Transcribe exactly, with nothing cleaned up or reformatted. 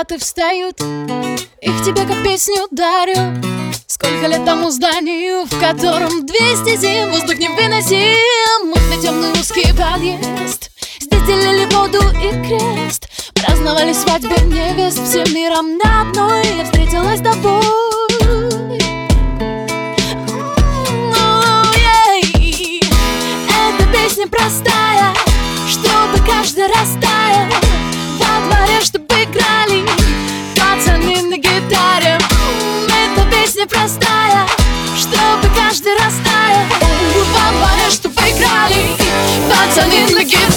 закаты встают, их тебе как песню дарю. Сколько лет тому зданию, в котором двести зим воздух невыносим. Мутный темный узкий подъезд, здесь делили воду и крест. Праздновали свадьбы невест, всем миром на одной я встретилась с тобой. Эта песня простая, чтобы каждый растаял. Во дворе, чтобы играли пацаны на гитаре. Эта песня простая, чтобы каждый растаял. Во дворе, чтобы играли пацаны на гитаре.